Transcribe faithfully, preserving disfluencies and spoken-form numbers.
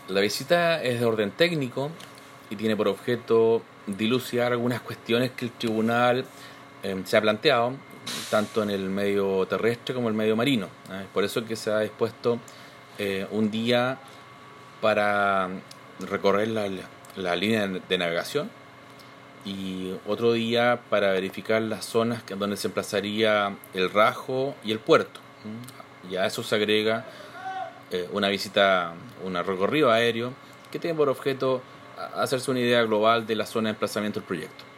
La visita es de orden técnico y tiene por objeto dilucidar algunas cuestiones que el tribunal eh, se ha planteado, tanto en el medio terrestre como en el medio marino. ¿eh? Por eso es que se ha dispuesto eh, un día para recorrer la, la línea de navegación y otro día para verificar las zonas donde se emplazaría el rajo y el puerto. ¿Mm? Y a eso se agrega eh, una visita, un recorrido aéreo que tiene por objeto hacerse una idea global de la zona de emplazamiento del proyecto.